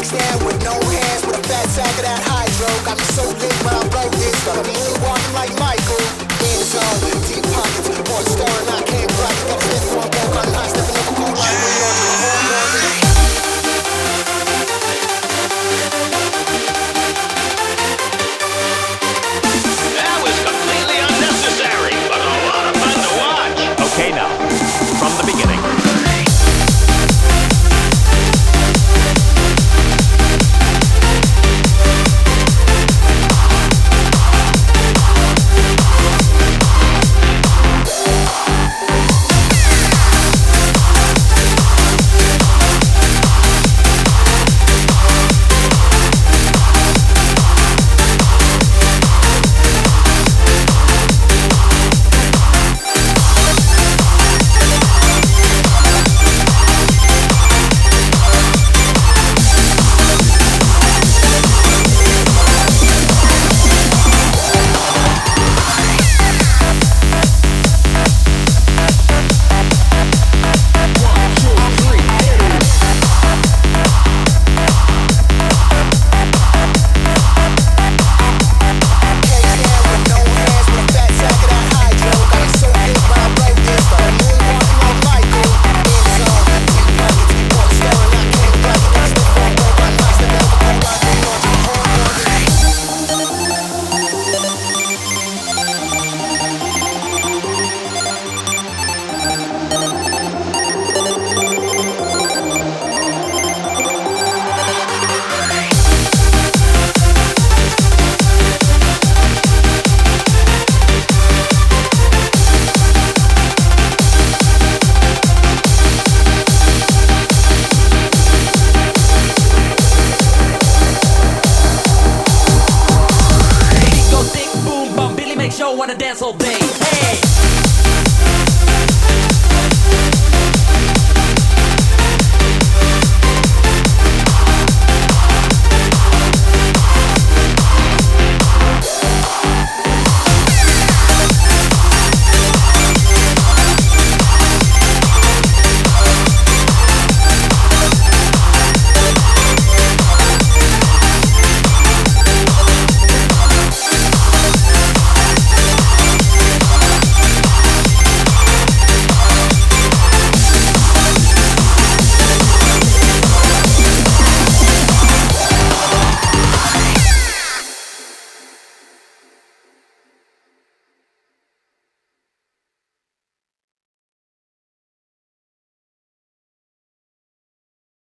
face down with no hands, with a fat sack of that hydro. Got me so lit when I wrote this, got me moonwalking like Michael. In zone, deep pockets, one star and I can't block it. Got a fifth one.